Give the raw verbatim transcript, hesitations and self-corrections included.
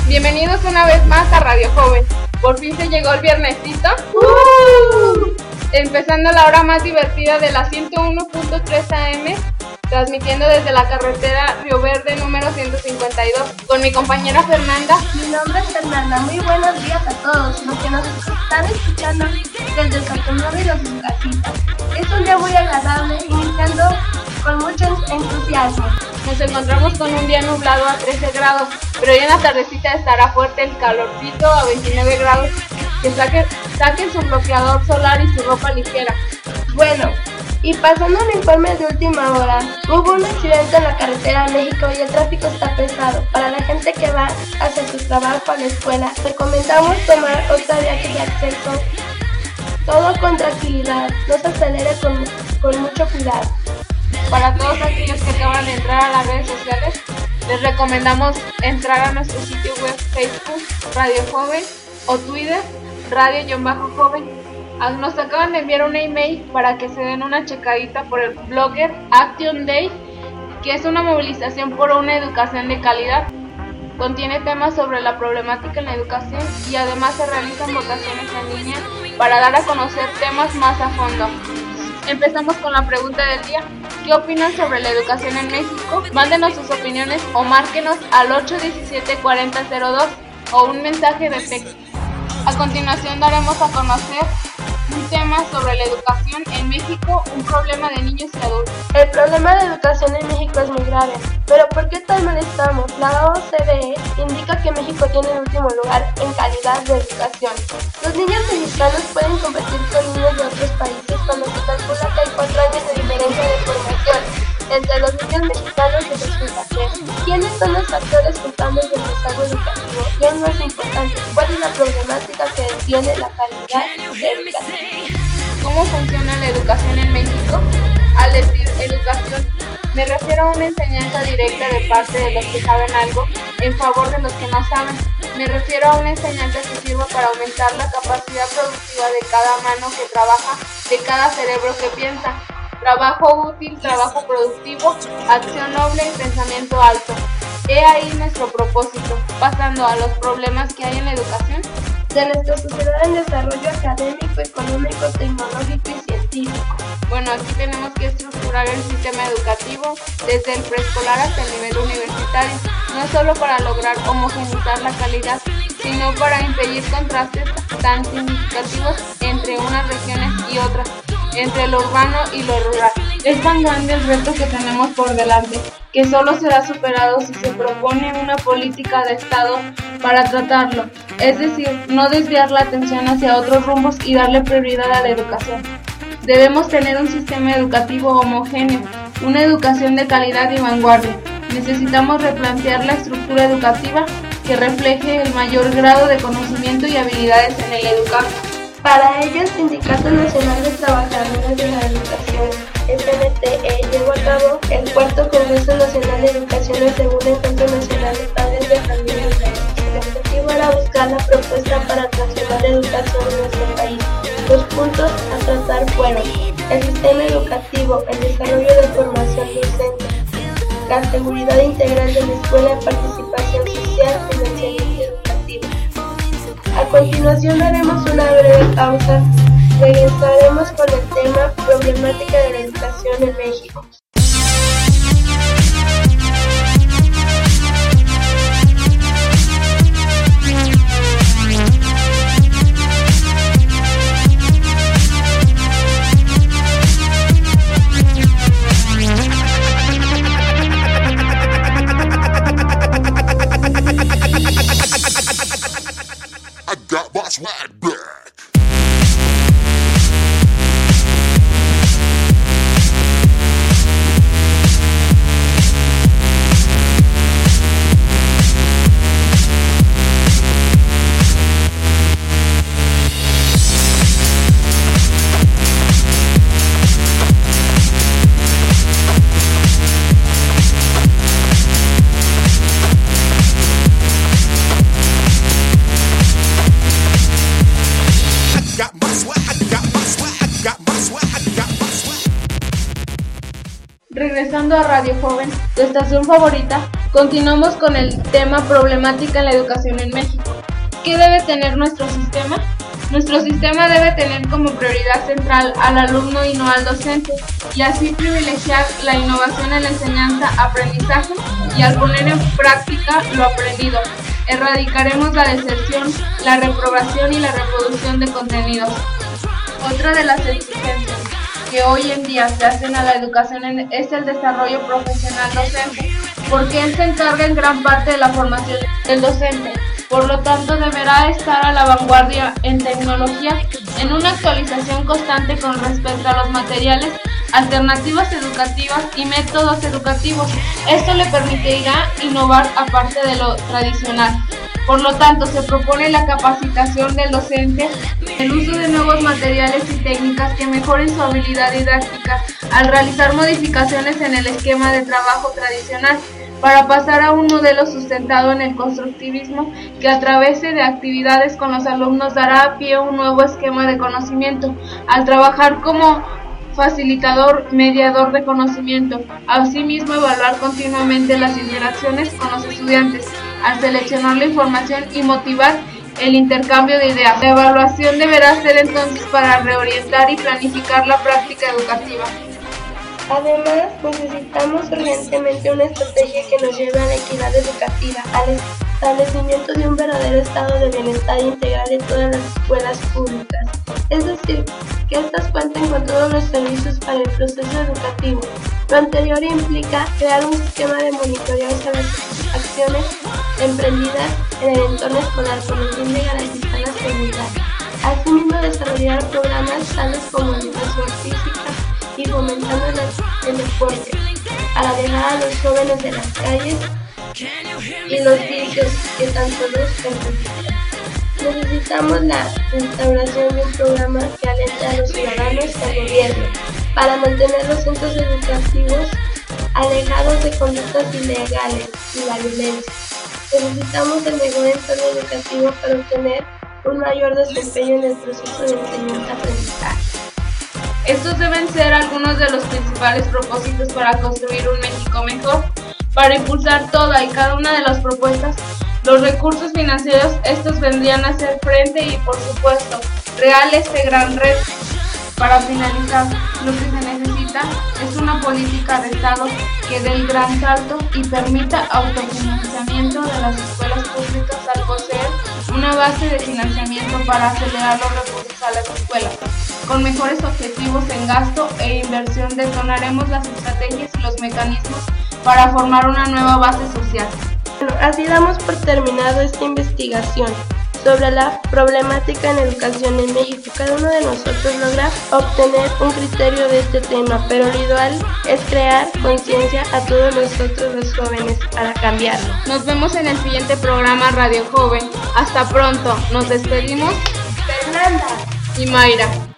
Bienvenidos una vez más a Radio Joven. Por fin se llegó el viernesito. ¡Uh! Empezando la hora más divertida de la ciento uno punto tres A M, transmitiendo desde la carretera Río Verde número ciento cincuenta y dos, con mi compañera Fernanda. Mi nombre es Fernanda. Muy buenos días a todos los que nos están escuchando desde el automóvil o sus casitas. Es un día muy agradable, iniciando con mucho entusiasmo. Nos encontramos con un día nublado a trece grados, pero ya en la tardecita estará fuerte el calorcito a veintinueve grados. Que saquen, saquen su bloqueador solar y su ropa ligera. Bueno, y pasando un informe de última hora, hubo un accidente en la carretera de México y el tráfico está pesado. Para la gente que va hacia su trabajo a la escuela, recomendamos tomar otra vía de acceso. Todo con tranquilidad, no se acelere con, con mucho cuidado. Para todos aquellos que acaban de entrar a las redes sociales, les recomendamos entrar a nuestro sitio web Facebook, Radio Joven, o Twitter, Radio-Joven. Nos acaban de enviar un email para que se den una checadita por el blogger Action Day, que es una movilización por una educación de calidad. Contiene temas sobre la problemática en la educación y además se realizan votaciones en línea para dar a conocer temas más a fondo. Empezamos con la pregunta del día. ¿Qué opinan sobre la educación en México? Mándenos sus opiniones o márquenos al ocho diecisiete cuarenta cero dos o un mensaje de texto. A continuación daremos a conocer un tema sobre la educación en México, un problema de niños y adultos. El problema de educación en México es muy grave, pero ¿por qué tan mal estamos? La O C D E indica que México tiene el último lugar en calidad de educación. Los niños mexicanos pueden competir con niños de otros países cuando se calcula que hay cuatro años de diferencia de formación entre los niños mexicanos y los extranjeros. ¿Quiénes son los factores culpables del rezago educativo? ¿Qué es más importante? ¿Cuál es la problemática que detiene la calidad de educación? ¿Cómo funciona la educación en México? Al decir educación, me refiero a una enseñanza directa de parte de los que saben algo en favor de los que no saben. Me refiero a una enseñanza que sirva para aumentar la capacidad productiva de cada mano que trabaja, de cada cerebro que piensa. Trabajo útil, trabajo productivo, acción noble y pensamiento alto. He ahí nuestro propósito. Pasando a los problemas que hay en la educación de nuestra sociedad en desarrollo académico, económico, tecnológico y científico. Bueno, aquí tenemos que estructurar el sistema educativo desde el preescolar hasta el nivel universitario, no solo para lograr homogeneizar la calidad, sino para impedir contrastes tan significativos entre unas regiones y otras, entre lo urbano y lo rural. Es tan grande el reto que tenemos por delante, que solo será superado si se propone una política de Estado para tratarlo, es decir, no desviar la atención hacia otros rumbos y darle prioridad a la educación. Debemos tener un sistema educativo homogéneo, una educación de calidad y vanguardia. Necesitamos replantear la estructura educativa que refleje el mayor grado de conocimiento y habilidades en el educando. Para ello, el Sindicato Nacional de Trabajadores de la Educación, S N T E, llevó a cabo el cuarto Congreso Nacional de Educación, el segundo Encuentro Nacional de Padres de Familia. El objetivo era buscar la propuesta para transformar la educación en nuestro país. Los puntos a tratar fueron el sistema educativo, el desarrollo de formación docente, la seguridad integral de la escuela, participación social, financiamiento educativo. A continuación daremos una breve pausa. Regresaremos con el tema problemática de la educación en México. Swag back. Regresando a Radio Joven, tu estación favorita, Continuamos con el tema problemática en la educación en México. ¿Qué debe tener nuestro sistema? Nuestro sistema debe tener como prioridad central al alumno y no al docente, y así privilegiar la innovación en la enseñanza-aprendizaje y al poner en práctica lo aprendido. Erradicaremos la deserción, la reprobación y la reproducción de contenidos. Otra de las exigencias que hoy en día se hacen a la educación es el desarrollo profesional docente, porque él se encarga en gran parte de la formación del docente. Por lo tanto, deberá estar a la vanguardia en tecnología, en una actualización constante con respecto a los materiales, alternativas educativas y métodos educativos. Esto le permitirá innovar aparte de lo tradicional. Por lo tanto, se propone la capacitación del docente, el uso de nuevos materiales y técnicas que mejoren su habilidad didáctica al realizar modificaciones en el esquema de trabajo tradicional, para pasar a un modelo sustentado en el constructivismo que a través de actividades con los alumnos dará pie a un nuevo esquema de conocimiento, al trabajar como facilitador, mediador de conocimiento. Asimismo, evaluar continuamente las interacciones con los estudiantes, al seleccionar la información y motivar el intercambio de ideas. La evaluación deberá ser entonces para reorientar y planificar la práctica educativa. Además, necesitamos urgentemente una estrategia que nos lleve a la equidad educativa, al establecimiento de un verdadero estado de bienestar integral en todas las escuelas públicas. Es decir, que éstas cuenten con todos los servicios para el proceso educativo. Lo anterior implica crear un sistema de monitoreo sobre las acciones emprendidas en el entorno escolar con el fin de garantizar la seguridad. Asimismo, desarrollar programas tales como educación física y fomentando el deporte, para alejar a los jóvenes de las calles y los vicios que tanto los perjudican. Necesitamos la instauración de un programa que alente a los ciudadanos y al gobierno para mantener los centros educativos alejados de conductas ilegales y la violencia. Necesitamos el mejor entorno educativo para obtener un mayor desempeño en el proceso de enseñanza-aprendizaje. Estos deben ser algunos de los principales propósitos para construir un México mejor. Para impulsar toda y cada una de las propuestas, los recursos financieros, estos vendrían a ser frente y, por supuesto, real este gran reto. Para finalizar, lo que se necesita es una política de Estado que dé el gran salto y permita autofinanciamiento de las escuelas públicas al poseer una base de financiamiento para acelerar los recursos a las escuelas. Con mejores objetivos en gasto e inversión detonaremos las estrategias y los mecanismos para formar una nueva base social. Bueno, así damos por terminado esta investigación sobre la problemática en educación en México. Cada uno de nosotros logra obtener un criterio de este tema, pero lo ideal es crear conciencia a todos nosotros los jóvenes para cambiarlo. Nos vemos en el siguiente programa Radio Joven. Hasta pronto. Nos despedimos Fernanda y Mayra.